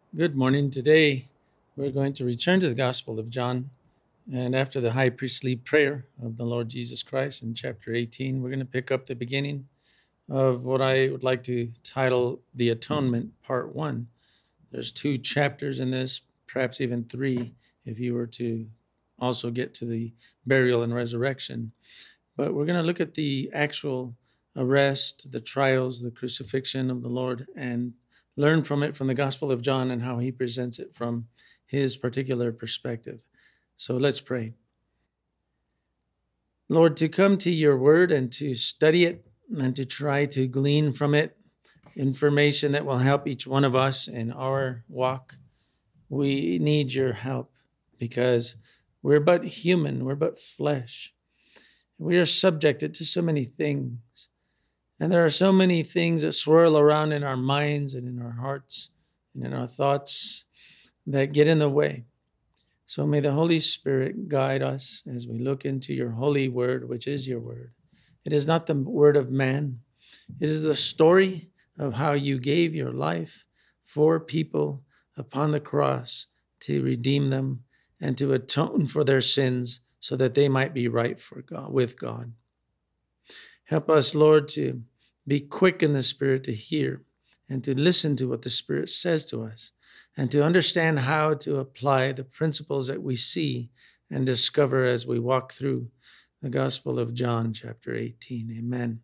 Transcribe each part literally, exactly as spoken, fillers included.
Good morning. Today we're going to return to the Gospel of John. And after the high priestly prayer of the Lord Jesus Christ in chapter eighteen, we're going to pick up the beginning of what I would like to title the Atonement Part one. There's two chapters in this, perhaps even three, if you were to also get to the burial and resurrection. But we're going to look at the actual arrest, the trials, the crucifixion of the Lord, and learn from it from the Gospel of John and how he presents it from his particular perspective. So let's pray. Lord, to come to your word and to study it and to try to glean from it information that will help each one of us in our walk, we need your help because we're but human, we're but flesh. We are subjected to so many things. And there are so many things that swirl around in our minds and in our hearts and in our thoughts that get in the way. So may the Holy Spirit guide us as we look into your holy word, which is your word. It is not the word of man. It is the story of how you gave your life for people upon the cross to redeem them and to atone for their sins so that they might be right for God, with God. Help us, Lord, to be quick in the Spirit to hear and to listen to what the Spirit says to us and to understand how to apply the principles that we see and discover as we walk through the Gospel of John, chapter eighteen. Amen.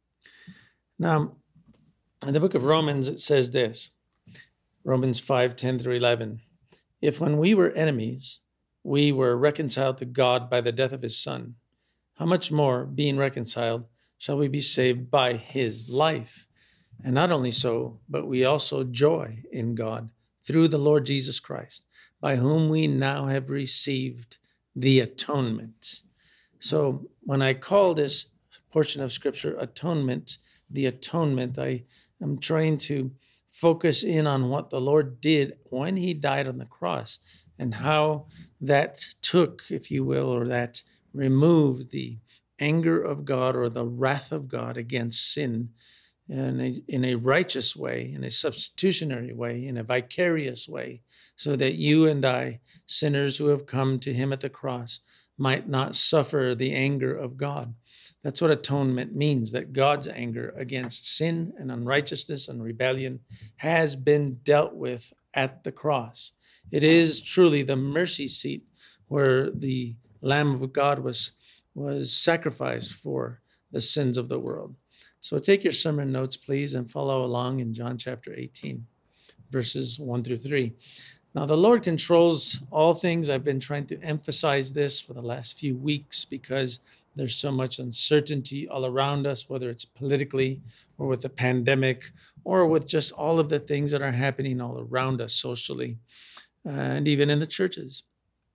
Now, in the book of Romans, it says this, Romans five, ten through eleven. If when we were enemies, we were reconciled to God by the death of his Son, how much more, being reconciled, shall we be saved by his life? And not only so, but we also joy in God through the Lord Jesus Christ, by whom we now have received the atonement. So when I call this portion of Scripture atonement, the atonement, I am trying to focus in on what the Lord did when he died on the cross and how that took, if you will, or that removed the anger of God or the wrath of God against sin in a, in a righteous way, in a substitutionary way, in a vicarious way, so that you and I, sinners who have come to him at the cross, might not suffer the anger of God. That's what atonement means, that God's anger against sin and unrighteousness and rebellion has been dealt with at the cross. It is truly the mercy seat where the Lamb of God was, was sacrificed for the sins of the world. So take your sermon notes, please, and follow along in John chapter eighteen, verses one through three. Now, the Lord controls all things. I've been trying to emphasize this for the last few weeks because there's so much uncertainty all around us, whether it's politically or with the pandemic or with just all of the things that are happening all around us socially uh, and even in the churches.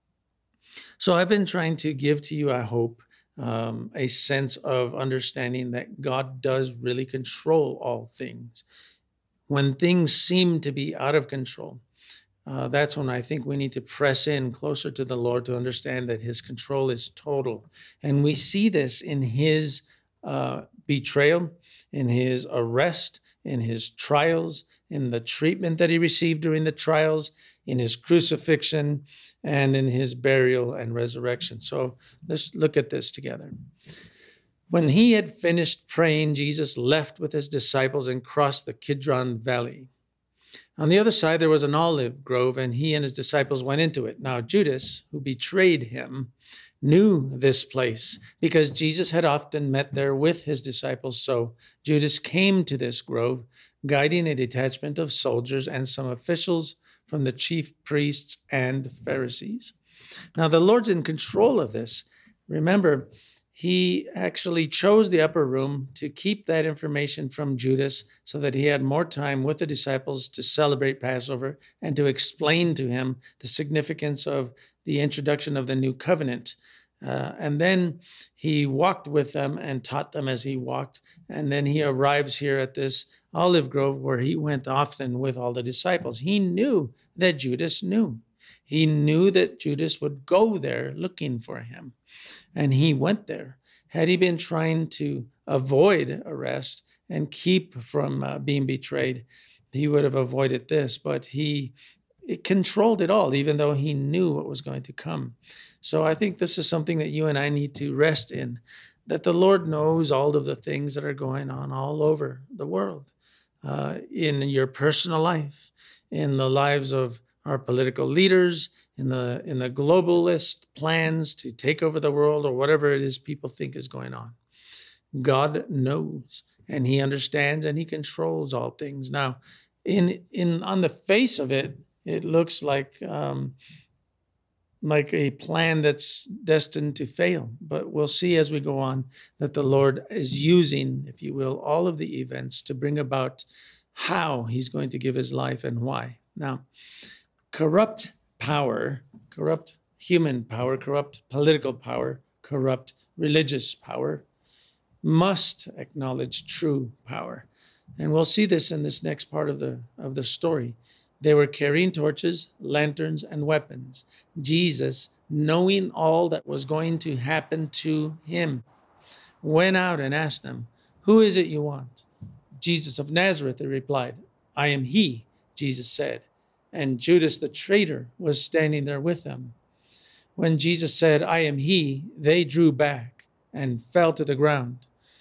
So I've been trying to give to you, I hope, um, a sense of understanding that God does really control all things. When things seem to be out of control, Uh, that's when I think we need to press in closer to the Lord to understand that his control is total. And we see this in his uh, betrayal, in his arrest, in his trials, in the treatment that he received during the trials, in his crucifixion, and in his burial and resurrection. So let's look at this together. When he had finished praying, Jesus left with his disciples and crossed the Kidron Valley. On the other side, there was an olive grove, and he and his disciples went into it. Now, Judas, who betrayed him, knew this place because Jesus had often met there with his disciples. So Judas came to this grove, guiding a detachment of soldiers and some officials from the chief priests and Pharisees. Now, the Lord's in control of this. Remember, he actually chose the upper room to keep that information from Judas so that he had more time with the disciples to celebrate Passover and to explain to him the significance of the introduction of the new covenant. Uh, and then he walked with them and taught them as he walked. And then he arrives here at this olive grove where he went often with all the disciples. He knew that Judas knew. He knew that Judas would go there looking for him, and he went there. Had he been trying to avoid arrest and keep from uh, being betrayed, he would have avoided this, but he it controlled it all, even though he knew what was going to come. So I think this is something that you and I need to rest in, that the Lord knows all of the things that are going on all over the world, uh, in your personal life, in the lives of our political leaders, in the in the globalist plans to take over the world, or whatever it is people think is going on. God knows, and he understands, and he controls all things. Now, in in on the face of it, it looks like um, like a plan that's destined to fail. But we'll see as we go on that the Lord is using, if you will, all of the events to bring about how he's going to give his life and why. Now, corrupt power, corrupt human power, corrupt political power, corrupt religious power must acknowledge true power. And we'll see this in this next part of the of the story. They were carrying torches, lanterns, and weapons. Jesus, knowing all that was going to happen to him, went out and asked them, "Who is it you want?" "Jesus of Nazareth," they replied. "I am he," Jesus said. And Judas the traitor was standing there with them. When Jesus said, "I am he," they drew back and fell to the ground.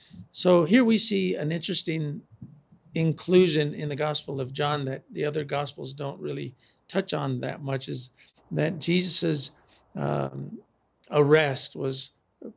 So here we see an interesting inclusion in the Gospel of John that the other Gospels don't really touch on that much, is that Jesus's um, arrest was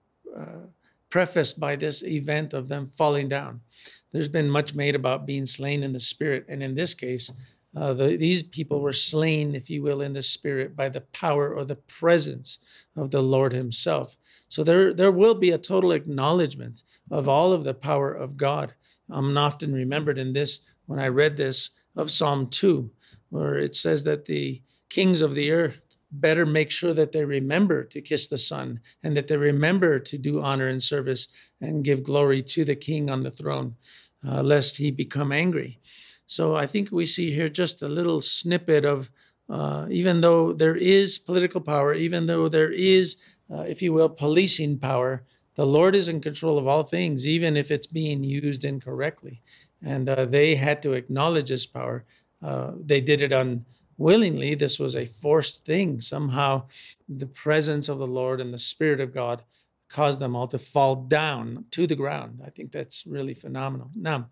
uh, prefaced by this event of them falling down. There's been much made about being slain in the Spirit, and in this case, uh, the, these people were slain, if you will, in the Spirit by the power or the presence of the Lord himself. So there, there will be a total acknowledgement of all of the power of God. I'm often remembered in this, when I read this, of Psalm two, where it says that the kings of the earth better make sure that they remember to kiss the Son, and that they remember to do honor and service and give glory to the King on the throne, uh, lest he become angry. So I think we see here just a little snippet of, uh, even though there is political power, even though there is, uh, if you will, policing power, the Lord is in control of all things, even if it's being used incorrectly. And uh, they had to acknowledge his power. Uh, they did it unwillingly. This was a forced thing. Somehow the presence of the Lord and the Spirit of God caused them all to fall down to the ground. I think that's really phenomenal. Now,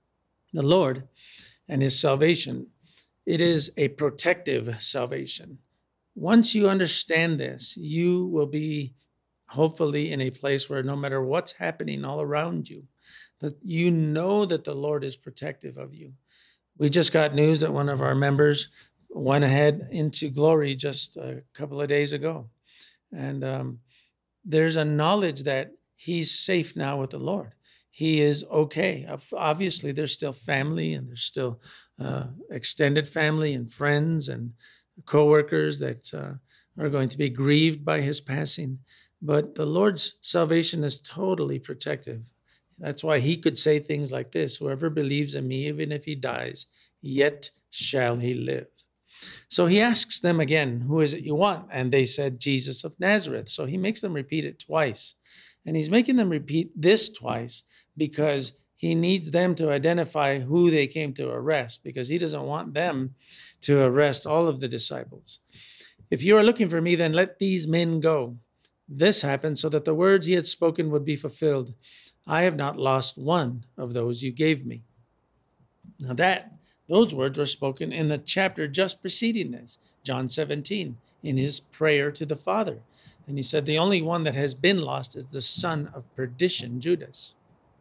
the Lord and his salvation, it is a protective salvation. Once you understand this, you will be hopefully in a place where no matter what's happening all around you, that you know that the Lord is protective of you. We just got news that one of our members went ahead into glory just a couple of days ago. And um, there's a knowledge that he's safe now with the Lord. He is okay. Obviously, there's still family, and there's still uh, extended family and friends and coworkers that uh, are going to be grieved by his passing. But the Lord's salvation is totally protective. That's why he could say things like this: "Whoever believes in me, even if he dies, yet shall he live." So he asks them again, "Who is it you want?" And they said, "Jesus of Nazareth." So he makes them repeat it twice. And he's making them repeat this twice because he needs them to identify who they came to arrest, because he doesn't want them to arrest all of the disciples. "If you are looking for me, then let these men go." This happened so that the words he had spoken would be fulfilled. "I have not lost one of those you gave me." Now that, those words were spoken in the chapter just preceding this, John seventeen, in his prayer to the Father. And he said, the only one that has been lost is the son of perdition, Judas.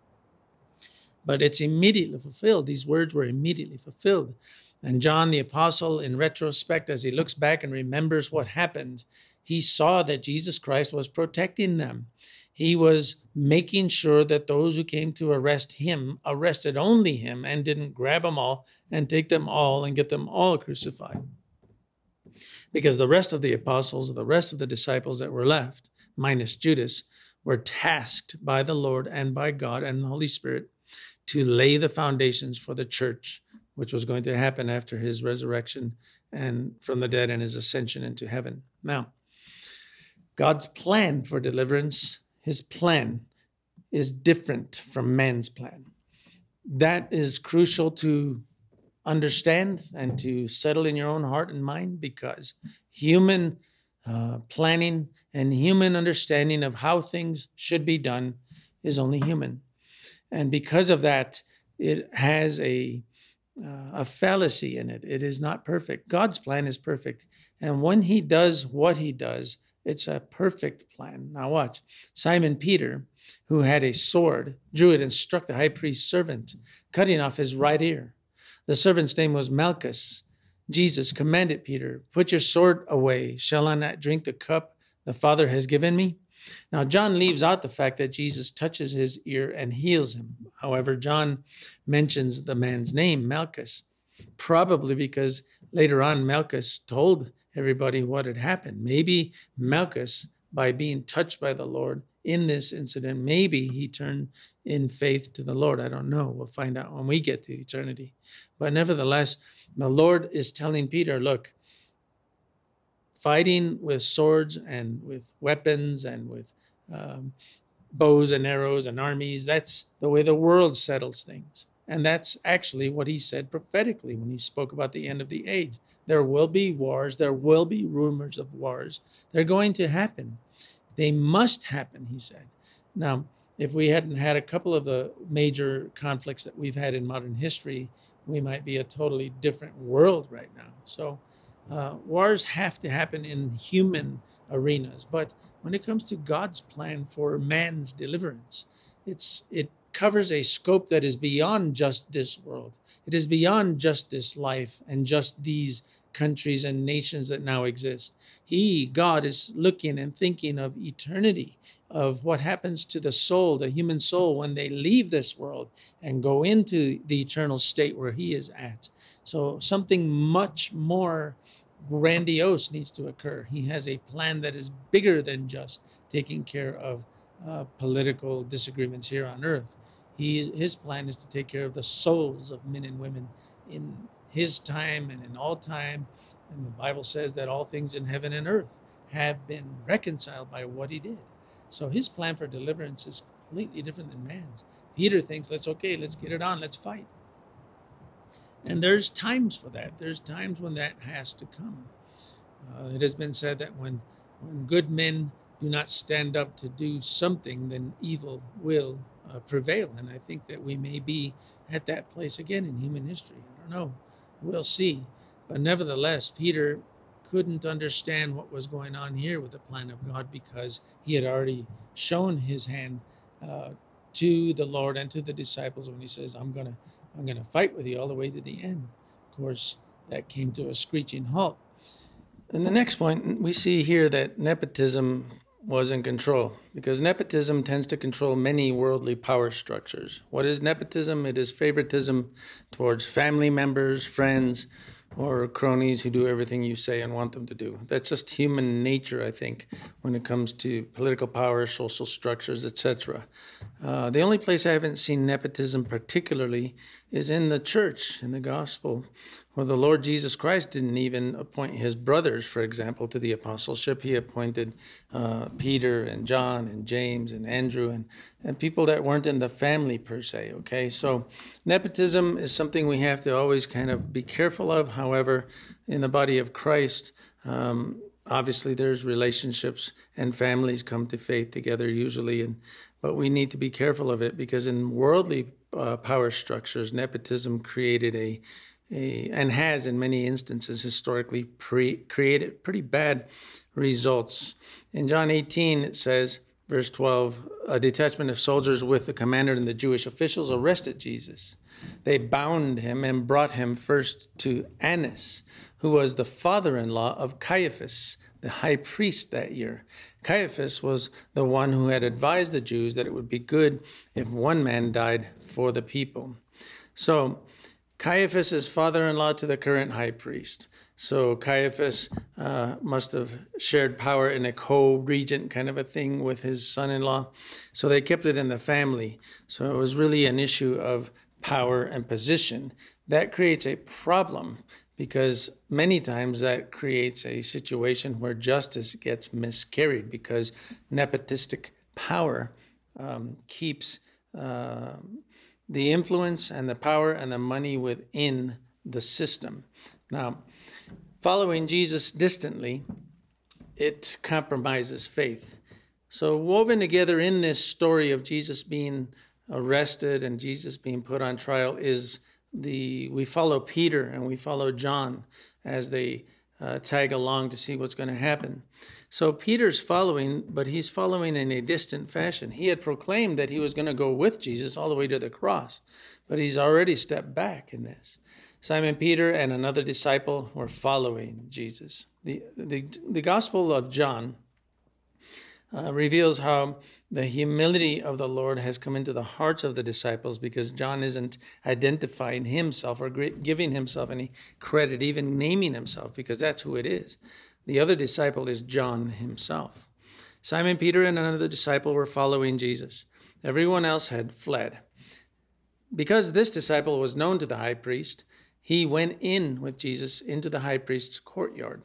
But it's immediately fulfilled. These words were immediately fulfilled. And John the Apostle, in retrospect, as he looks back and remembers what happened, he saw that Jesus Christ was protecting them. He was making sure that those who came to arrest him arrested only him and didn't grab them all and take them all and get them all crucified. Because the rest of the apostles, the rest of the disciples that were left, minus Judas, were tasked by the Lord and by God and the Holy Spirit to lay the foundations for the church, which was going to happen after his resurrection and from the dead and his ascension into heaven. Now, God's plan for deliverance, his plan, is different from man's plan. That is crucial to understand and to settle in your own heart and mind, because human uh, planning and human understanding of how things should be done is only human. And because of that, it has a uh, a fallacy in it. It is not perfect. God's plan is perfect. And when he does what he does, it's a perfect plan. Now watch. Simon Peter, who had a sword, drew it and struck the high priest's servant, cutting off his right ear. The servant's name was Malchus. Jesus commanded Peter, put your sword away. Shall I not drink the cup the Father has given me? Now, John leaves out the fact that Jesus touches his ear and heals him. However, John mentions the man's name, Malchus, probably because later on Malchus told everybody what had happened. Maybe Malchus, by being touched by the Lord in this incident, maybe he turned in faith to the Lord. I don't know. We'll find out when we get to eternity. But nevertheless, the Lord is telling Peter, look, fighting with swords and with weapons and with um, bows and arrows and armies, that's the way the world settles things. And that's actually what he said prophetically when he spoke about the end of the age. There will be wars. There will be rumors of wars. They're going to happen. They must happen, he said. Now, if we hadn't had a couple of the major conflicts that we've had in modern history, we might be a totally different world right now. So Uh, wars have to happen in human arenas, but when it comes to God's plan for man's deliverance, it's it covers a scope that is beyond just this world. It is beyond just this life and just these countries and nations that now exist. He, God, is looking and thinking of eternity, of what happens to the soul, the human soul, when they leave this world and go into the eternal state where he is at. So something much more grandiose needs to occur. He has a plan that is bigger than just taking care of uh, political disagreements here on earth. He, his plan is to take care of the souls of men and women in his time and in all time. And the Bible says that all things in heaven and earth have been reconciled by what he did. So his plan for deliverance is completely different than man's. Peter thinks, let's okay, let's get it on, let's fight. And there's times for that. There's times when that has to come. Uh, it has been said that when, when good men do not stand up to do something, then evil will uh, prevail. And I think that we may be at that place again in human history. I don't know. We'll see. But nevertheless, Peter couldn't understand what was going on here with the plan of God, because he had already shown his hand uh, to the Lord and to the disciples when he says, I'm going to I'm going to fight with you all the way to the end. Of course, that came to a screeching halt. In the next point, we see here that nepotism was in control, because nepotism tends to control many worldly power structures. What is nepotism? It is favoritism towards family members, friends, or cronies who do everything you say and want them to do. That's just human nature, I think, when it comes to political power, social structures, et cetera. Uh, the only place I haven't seen nepotism particularly is in the church, in the gospel, where the Lord Jesus Christ didn't even appoint his brothers, for example, to the apostleship. He appointed uh, Peter and John and James and Andrew and, and people that weren't in the family per se, okay? So nepotism is something we have to always kind of be careful of. However, in the body of Christ, um, obviously there's relationships and families come to faith together usually, and but we need to be careful of it, because in worldly uh, power structures, nepotism created a, a and has in many instances historically pre- created pretty bad results. In John eighteen, it says, verse twelve, a detachment of soldiers with the commander and the Jewish officials arrested Jesus. They bound him and brought him first to Annas, who was the father-in-law of Caiaphas, the high priest that year. Caiaphas was the one who had advised the Jews that it would be good if one man died for the people. So Caiaphas is father-in-law to the current high priest. So Caiaphas uh, must have shared power in a co-regent kind of a thing with his son-in-law. So they kept it in the family. So it was really an issue of power and position. That creates a problem, because many times that creates a situation where justice gets miscarried, because nepotistic power um, keeps uh, the influence and the power and the money within the system. Now, following Jesus distantly, it compromises faith. So woven together in this story of Jesus being arrested and Jesus being put on trial is the, we follow Peter and we follow John as they uh, tag along to see what's going to happen. So Peter's following, but he's following in a distant fashion. He had proclaimed that he was going to go with Jesus all the way to the cross, but he's already stepped back in this. Simon Peter and another disciple were following Jesus. The, the, the Gospel of John uh, reveals how the humility of the Lord has come into the hearts of the disciples, because John isn't identifying himself or giving himself any credit, even naming himself, because that's who it is. The other disciple is John himself. Simon Peter and another disciple were following Jesus. Everyone else had fled. Because this disciple was known to the high priest, he went in with Jesus into the high priest's courtyard.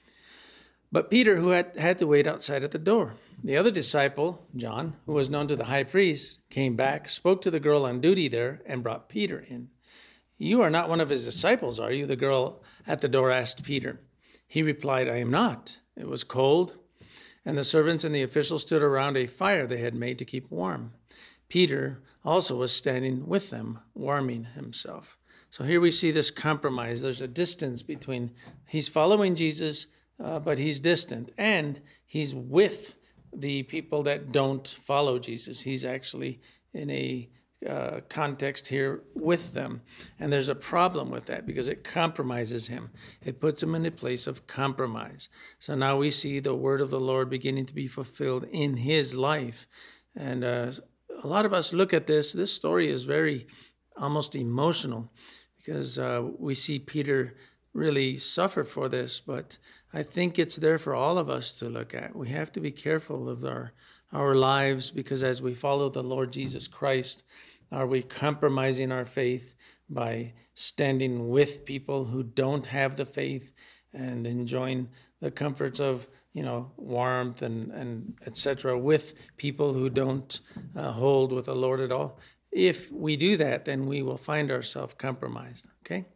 But Peter, who had, had to wait outside at the door. The other disciple, John, who was known to the high priest, came back, spoke to the girl on duty there, and brought Peter in. "You are not one of his disciples, are you?" the girl at the door asked Peter. He replied, "I am not." It was cold, and the servants and the officials stood around a fire they had made to keep warm. Peter also was standing with them, warming himself. So here we see this compromise. There's a distance between, he's following Jesus, uh, but he's distant, and he's with the people that don't follow Jesus. He's actually in a uh, context here with them. And there's a problem with that because it compromises him. It puts him in a place of compromise. So now we see the word of the Lord beginning to be fulfilled in his life. And uh, a lot of us look at this. This story is very almost emotional, because uh, we see Peter really suffer for this, but I think it's there for all of us to look at. We have to be careful of our, our lives, because as we follow the Lord Jesus Christ, are we compromising our faith by standing with people who don't have the faith and enjoying the comforts of, you know, warmth and, and et cetera with people who don't uh, hold with the Lord at all? If we do that, then we will find ourselves compromised, okay?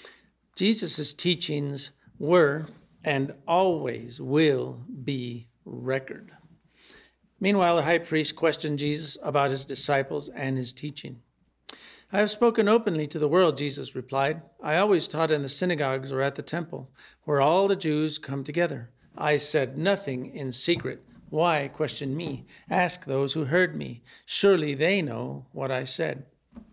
Jesus' teachings were and always will be record. Meanwhile, the high priest questioned Jesus about his disciples and his teaching. "I have spoken openly to the world," Jesus replied. "I always taught in the synagogues or at the temple, where all the Jews come together. I said nothing in secret. Why question me? Ask those who heard me. Surely they know what I said."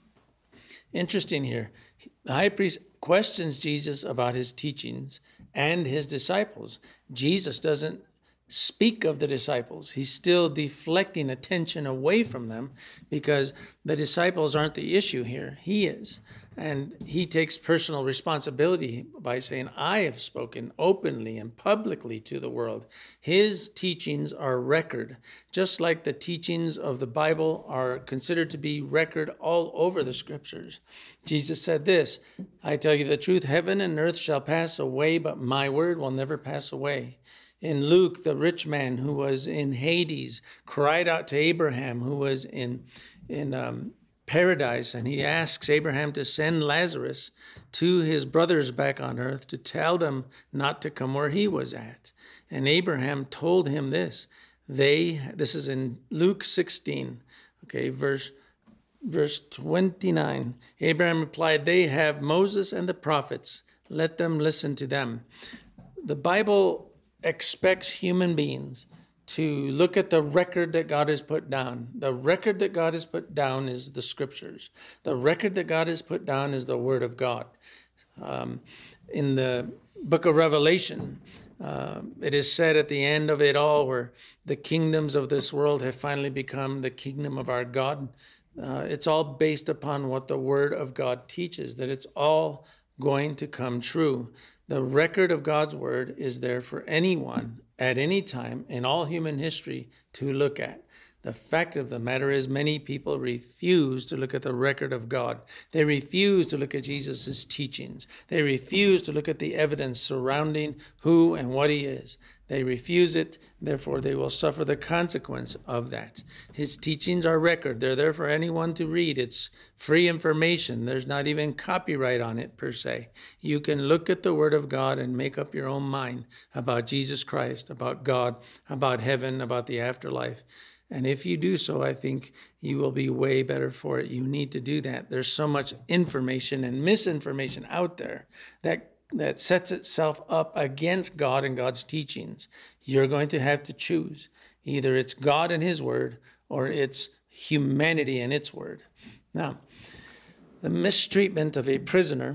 Interesting here. The high priest questions Jesus about his teachings and his disciples. Jesus doesn't speak of the disciples. He's still deflecting attention away from them, because the disciples aren't the issue here. He is. And he takes personal responsibility by saying, "I have spoken openly and publicly to the world." His teachings are record, just like the teachings of the Bible are considered to be record all over the scriptures. Jesus said this, "I tell you the truth, heaven and earth shall pass away, but my word will never pass away." In Luke, the rich man who was in Hades cried out to Abraham, who was in, in um, paradise, and he asks Abraham to send Lazarus to his brothers back on earth to tell them not to come where he was at. And Abraham told him this. They, this is in Luke sixteen, okay, verse verse twenty-nine. Abraham replied, "They have Moses and the prophets. Let them listen to them." The Bible expects human beings to look at the record that God has put down. The record that God has put down is the scriptures. The record that God has put down is the word of God. Um, in the book of Revelation, uh, it is said at the end of it all, where the kingdoms of this world have finally become the kingdom of our God. Uh, it's all based upon what the word of God teaches, that it's all going to come true. The record of God's word is there for anyone at any time in all human history to look at. The fact of the matter is many people refuse to look at the record of God. They refuse to look at Jesus' teachings. They refuse to look at the evidence surrounding who and what he is. They refuse it, therefore they will suffer the consequence of that. His teachings are record. They're there for anyone to read. It's free information. There's not even copyright on it per se. You can look at the Word of God and make up your own mind about Jesus Christ, about God, about heaven, about the afterlife. And if you do so, I think you will be way better for it. You need to do that. There's so much information and misinformation out there that that sets itself up against God and God's teachings. You're going to have to choose. Either it's God and his word, or it's humanity and its word. Now, the mistreatment of a prisoner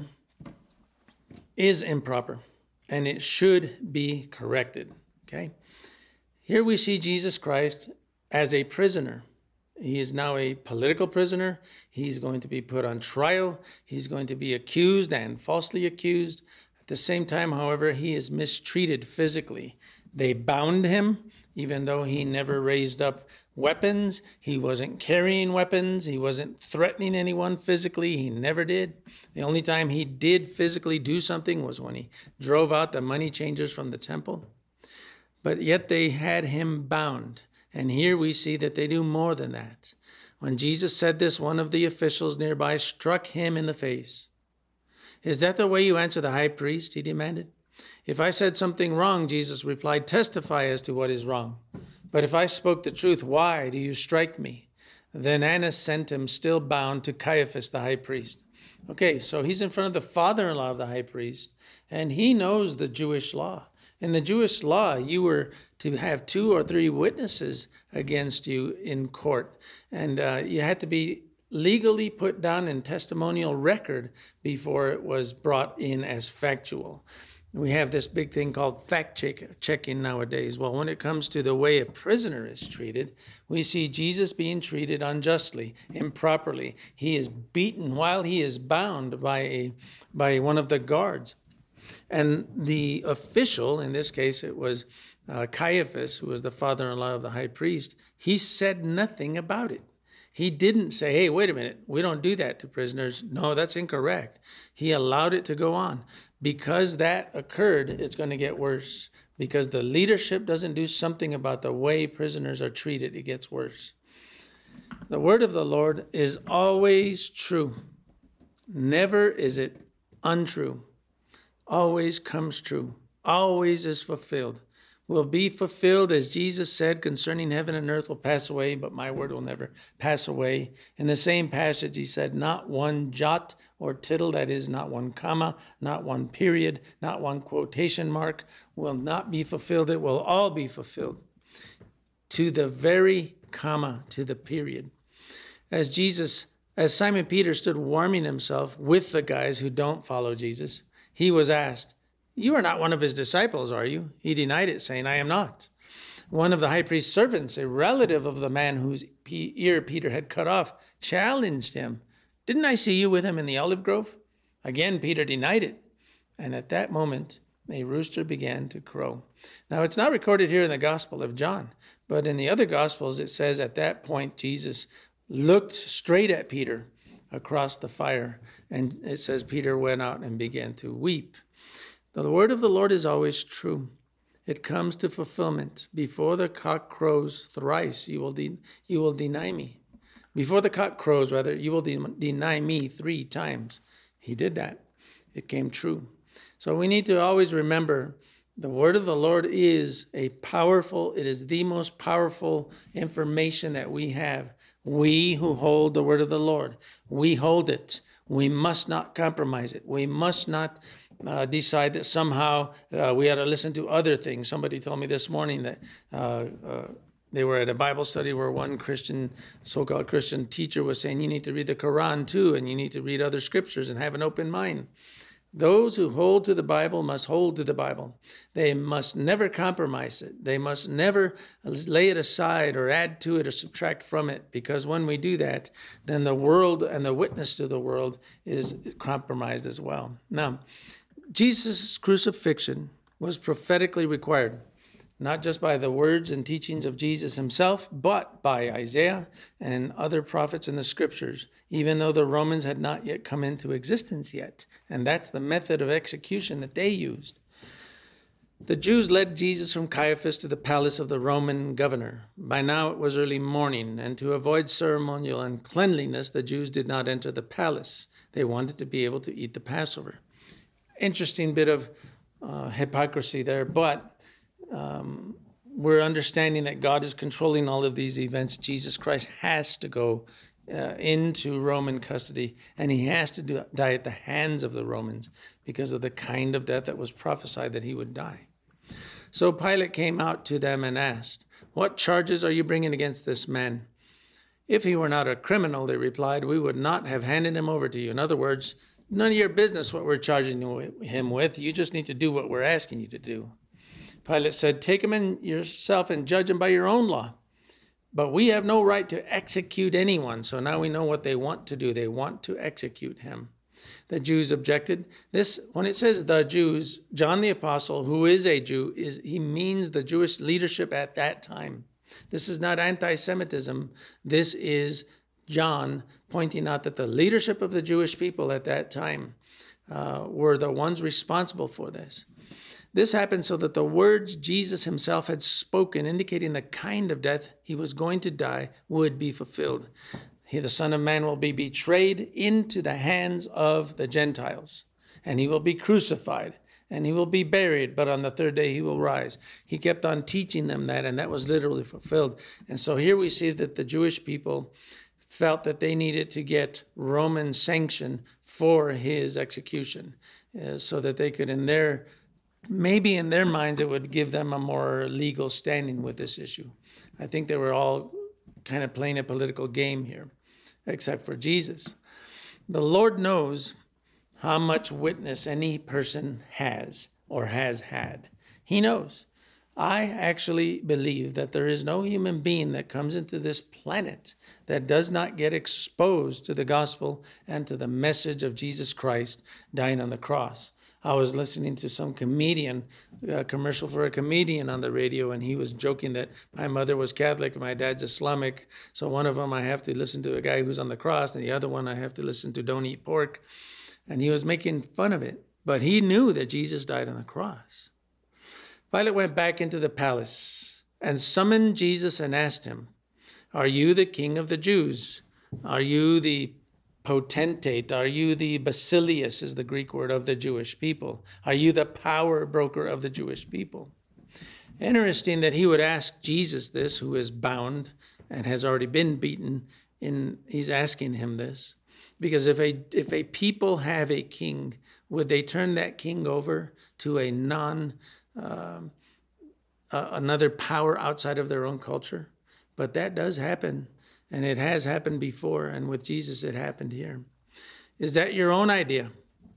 is improper, and it should be corrected. Okay? Here we see Jesus Christ as a prisoner. He is now a political prisoner. He's going to be put on trial. He's going to be accused and falsely accused. At the same time, however, he is mistreated physically. They bound him, even though he never raised up weapons. He wasn't carrying weapons. He wasn't threatening anyone physically. He never did. The only time he did physically do something was when he drove out the money changers from the temple. But yet they had him bound. And here we see that they do more than that. When Jesus said this, one of the officials nearby struck him in the face. "Is that the way you answer the high priest?" he demanded. "If I said something wrong," Jesus replied, "testify as to what is wrong. But if I spoke the truth, why do you strike me?" Then Annas sent him, still bound, to Caiaphas, the high priest. Okay, so he's in front of the father-in-law of the high priest, and he knows the Jewish law. In the Jewish law, you were to have two or three witnesses against you in court, and uh, you had to be legally put down in testimonial record before it was brought in as factual. We have this big thing called fact check, checking nowadays. Well, when it comes to the way a prisoner is treated, we see Jesus being treated unjustly, improperly. He is beaten while he is bound by a by one of the guards. And the official, in this case it was uh, Caiaphas, who was the father-in-law of the high priest, he said nothing about it. He didn't say, "Hey, wait a minute, we don't do that to prisoners." No, that's incorrect. He allowed it to go on. Because that occurred, it's going to get worse. Because the leadership doesn't do something about the way prisoners are treated, it gets worse. The word of the Lord is always true. Never is it untrue. Always comes true. Always is fulfilled. Will be fulfilled, as Jesus said, concerning heaven and earth will pass away, but my word will never pass away. In the same passage, he said, not one jot or tittle, that is, not one comma, not one period, not one quotation mark, will not be fulfilled. It will all be fulfilled to the very comma, to the period. As Jesus, as Simon Peter stood warming himself with the guys who don't follow Jesus, he was asked, "You are not one of his disciples, are you?" He denied it, saying, "I am not." One of the high priest's servants, a relative of the man whose ear Peter had cut off, challenged him. "Didn't I see you with him in the olive grove?" Again, Peter denied it. And at that moment, a rooster began to crow. Now, it's not recorded here in the Gospel of John, but in the other Gospels, it says at that point, Jesus looked straight at Peter across the fire. And it says Peter went out and began to weep. The word of the Lord is always true. It comes to fulfillment. Before the cock crows thrice, you will de- you will deny me. Before the cock crows, rather, you will de- deny me three times. He did that. It came true. So we need to always remember the word of the Lord is a powerful, it is the most powerful information that we have. We who hold the word of the Lord, we hold it. We must not compromise it. We must not uh, decide that somehow uh, we ought to listen to other things. Somebody told me this morning that uh, uh, they were at a Bible study where one Christian, so-called Christian teacher was saying, you need to read the Quran too, and you need to read other scriptures and have an open mind. Those who hold to the Bible must hold to the Bible. They must never compromise it. They must never lay it aside or add to it or subtract from it, because when we do that, then the world and the witness to the world is compromised as well. Now, Jesus' crucifixion was prophetically required. not just by the words and teachings of Jesus himself, but by Isaiah and other prophets in the scriptures, even though the Romans had not yet come into existence yet. And that's the method of execution that they used. The Jews led Jesus from Caiaphas to the palace of the Roman governor. By now it was early morning, and to avoid ceremonial uncleanliness, the Jews did not enter the palace. They wanted to be able to eat the Passover. Interesting bit of uh, hypocrisy there, but um, we're understanding that God is controlling all of these events. Jesus Christ has to go uh, into Roman custody, and he has to do, die at the hands of the Romans because of the kind of death that was prophesied that he would die. So Pilate came out to them and asked, "What charges are you bringing against this man?" "If he were not a criminal," they replied, "we would not have handed him over to you." In other words, none of your business what we're charging him with. You just need to do what we're asking you to do. Pilate said, "Take him in yourself and judge him by your own law. But we have no right to execute anyone." So now we know what they want to do. They want to execute him. The Jews objected. This, when it says the Jews, John the Apostle, who is a Jew, is he means the Jewish leadership at that time. This is not anti-Semitism. This is John pointing out that the leadership of the Jewish people at that time uh, were the ones responsible for this. This happened so that the words Jesus himself had spoken, indicating the kind of death he was going to die, would be fulfilled. He, the Son of Man, will be betrayed into the hands of the Gentiles, and he will be crucified, and he will be buried, but on the third day he will rise. He kept on teaching them that, and that was literally fulfilled. And so here we see that the Jewish people felt that they needed to get Roman sanction for his execution, uh, so that they could, in their, maybe in their minds, it would give them a more legal standing with this issue. I think they were all kind of playing a political game here, except for Jesus. The Lord knows how much witness any person has or has had. He knows. I actually believe that there is no human being that comes into this planet that does not get exposed to the gospel and to the message of Jesus Christ dying on the cross. I was listening to some comedian, a commercial for a comedian on the radio, and he was joking that my mother was Catholic and my dad's Islamic. So one of them I have to listen to a guy who's on the cross, and the other one I have to listen to don't eat pork. And he was making fun of it. But he knew that Jesus died on the cross. Pilate went back into the palace and summoned Jesus and asked him, "Are you the king of the Jews? Are you the potentate? Are you the basileus, is the Greek word, of the Jewish people? Are you the power broker of the Jewish people?" Interesting that he would ask Jesus this, who is bound and has already been beaten. In he's asking him this because if a if a people have a king, would they turn that king over to a non uh, uh, another power outside of their own culture? But that does happen. And it has happened before, and with Jesus it happened here. Is that your own idea?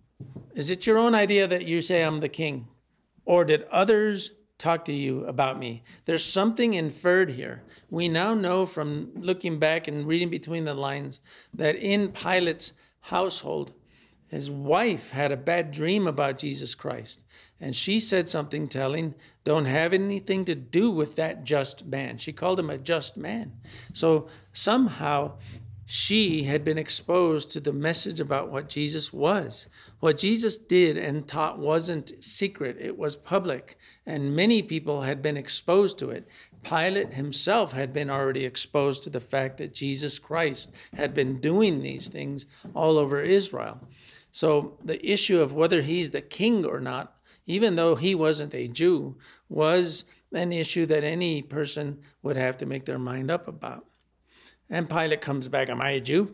Is it your own idea that you say, "I'm the king"? Or did others talk to you about me? There's something inferred here. We now know from looking back and reading between the lines that in Pilate's household, his wife had a bad dream about Jesus Christ. And she said something telling, "Don't have anything to do with that just man." She called him a just man. So somehow she had been exposed to the message about what Jesus was. What Jesus did and taught wasn't secret. It was public. And many people had been exposed to it. Pilate himself had been already exposed to the fact that Jesus Christ had been doing these things all over Israel. So the issue of whether he's the king or not, even though he wasn't a Jew, was an issue that any person would have to make their mind up about. And Pilate comes back, "Am I a Jew?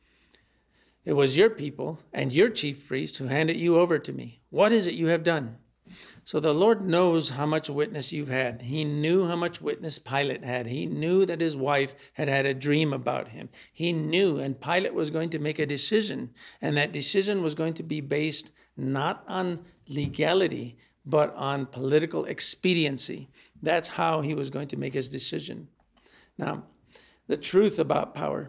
It was your people and your chief priests who handed you over to me. What is it you have done?" So the Lord knows how much witness you've had. He knew how much witness Pilate had. He knew that his wife had had a dream about him. He knew, and Pilate was going to make a decision, and that decision was going to be based not on legality, but on political expediency. That's how he was going to make his decision. Now, the truth about power,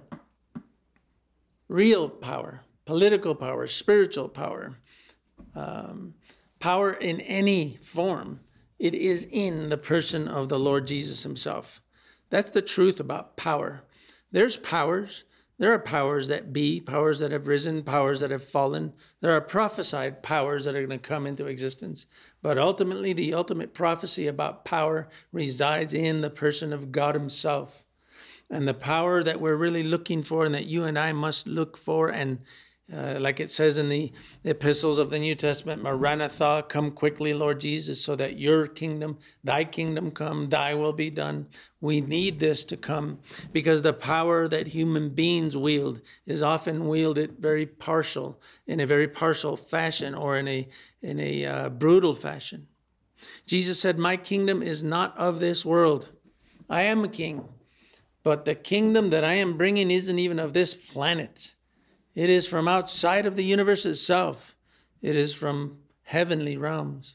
real power, political power, spiritual power, um, power in any form It is in the person of the Lord Jesus himself. That's the truth about power. There's powers. There are powers that be, powers that have risen, powers that have fallen. There are prophesied powers that are going to come into existence. But ultimately, the ultimate prophecy about power resides in the person of God himself. And the power that we're really looking for and that you and I must look for, and uh, like it says in the epistles of the New Testament, Maranatha, come quickly, Lord Jesus, so that your kingdom, thy kingdom come, thy will be done. We need this to come because the power that human beings wield is often wielded very partial, in a very partial fashion, or in a, in a uh, brutal fashion. Jesus said, my kingdom is not of this world. I am a king, but the kingdom that I am bringing isn't even of this planet. It is from outside of the universe itself. It is from heavenly realms.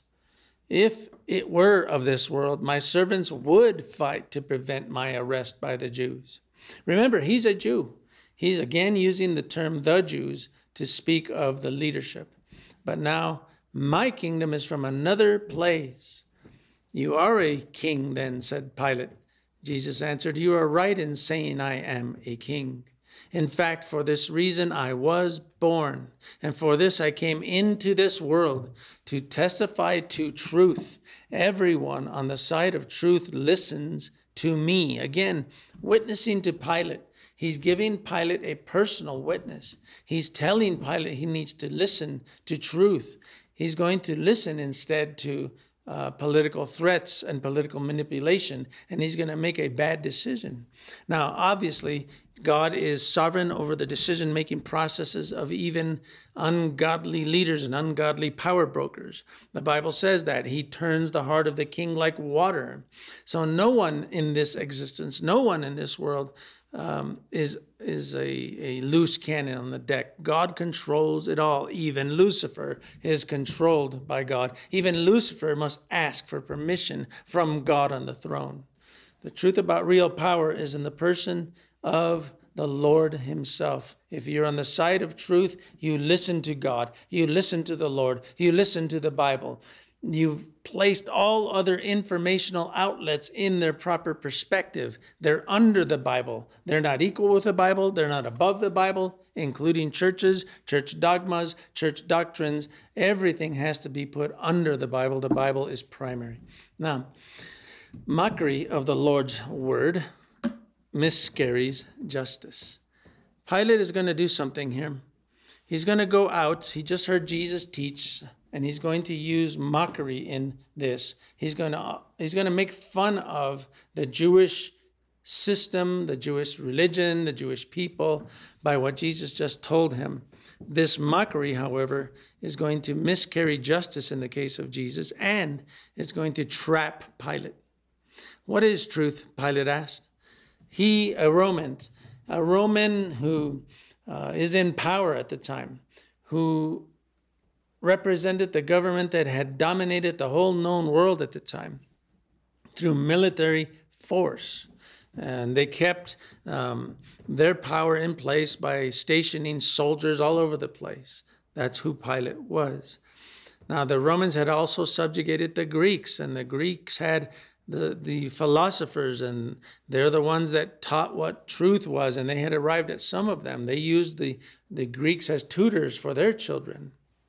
If it were of this world, my servants would fight to prevent my arrest by the Jews. Remember, he's a Jew. He's again using the term the Jews to speak of the leadership. But now, my kingdom is from another place. You are a king then, said Pilate. Jesus answered, you are right in saying I am a king. In fact, for this reason I was born, and for this I came into this world, to testify to truth. Everyone on the side of truth listens to me. Again, witnessing to Pilate. He's giving Pilate a personal witness. He's telling Pilate he needs to listen to truth. He's going to listen instead to uh, political threats and political manipulation, and he's going to make a bad decision. Now, obviously, God is sovereign over the decision-making processes of even ungodly leaders and ungodly power brokers. The Bible says that he turns the heart of the king like water. So no one in this existence, no one in this world um, is, is a, a loose cannon on the deck. God controls it all. Even Lucifer is controlled by God. Even Lucifer must ask for permission from God on the throne. The truth about real power is in the person of the Lord himself. If you're on the side of truth, you listen to God. You listen to the Lord. You listen to the Bible. You've placed all other informational outlets in their proper perspective. They're under the Bible. They're not equal with the Bible. They're not above the Bible, including churches, church dogmas, church doctrines. Everything has to be put under the Bible. The Bible is primary. Now, mockery of the Lord's word miscarries justice. Pilate is going to do something here. He's going to go out. He just heard Jesus teach, and he's going to use mockery in this. He's going to, he's going to make fun of the Jewish system, the Jewish religion, the Jewish people, by what Jesus just told him. This mockery, however, is going to miscarry justice in the case of Jesus, and it's going to trap Pilate. What is truth? Pilate asked. He, a Roman, a Roman who uh, is in power at the time, who represented the government that had dominated the whole known world at the time through military force. And they kept um, their power in place by stationing soldiers all over the place. That's who Pilate was. Now, the Romans had also subjugated the Greeks, and the Greeks had the, the philosophers, and they're the ones that taught what truth was, and they had arrived at some of them. They used the, the Greeks as tutors for their children.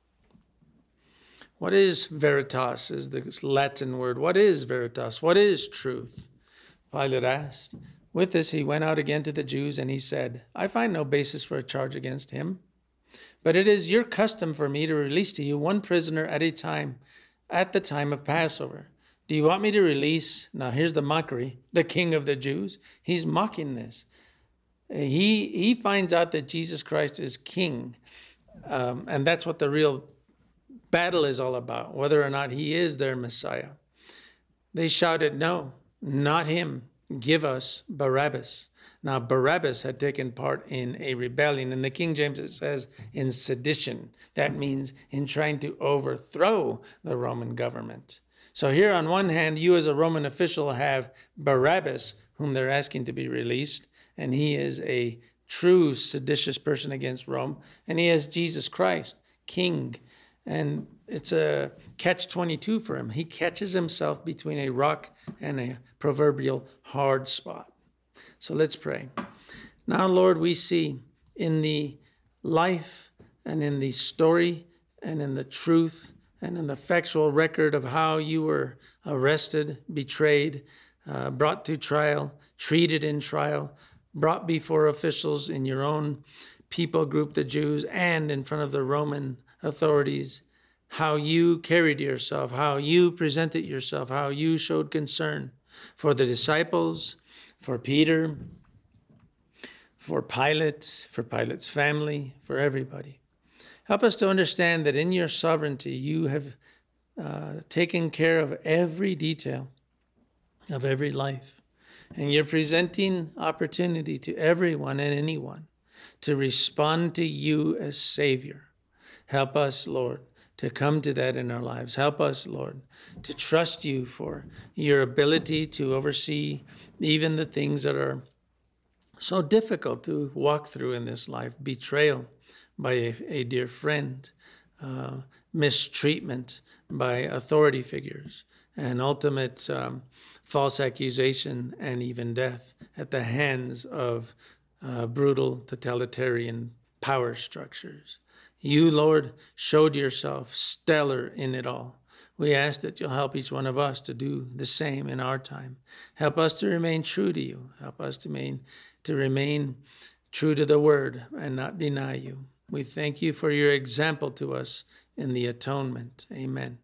What is veritas is the Latin word. What is veritas? What is truth? Pilate asked. With this, he went out again to the Jews, and he said, I find no basis for a charge against him. But it is your custom for me to release to you one prisoner at a time, at the time of Passover. Do you want me to release, now here's the mockery, the king of the Jews? He's mocking this. He, he finds out that Jesus Christ is king, um, and that's what the real battle is all about, whether or not he is their Messiah. They shouted, no, not him. Give us Barabbas. Now, Barabbas had taken part in a rebellion. In the King James, it says in sedition. That means in trying to overthrow the Roman government. So here, on one hand, you as a Roman official have Barabbas, whom they're asking to be released, and he is a true seditious person against Rome. And he has Jesus Christ, king, And it's a catch twenty-two for him. He catches himself between a rock and a proverbial hard spot. So let's pray. Now, Lord, we see in the life and in the story and in the truth and in the factual record of how you were arrested, betrayed, uh, brought to trial, treated in trial, brought before officials in your own people group, the Jews, and in front of the Roman authorities, how you carried yourself, how you presented yourself, how you showed concern for the disciples, for Peter, for Pilate, for Pilate's family, for everybody. Help us to understand that in your sovereignty, you have uh, taken care of every detail of every life. And you're presenting opportunity to everyone and anyone to respond to you as Savior. Help us, Lord, to come to that in our lives. Help us, Lord, to trust you for your ability to oversee even the things that are so difficult to walk through in this life. Betrayal by a, a dear friend, uh, mistreatment by authority figures, and ultimate um, false accusation and even death at the hands of uh, brutal totalitarian power structures. You, Lord, showed yourself stellar in it all. We ask that you'll help each one of us to do the same in our time. Help us to remain true to you. Help us to remain, to remain true to the word and not deny you. We thank you for your example to us in the atonement. Amen.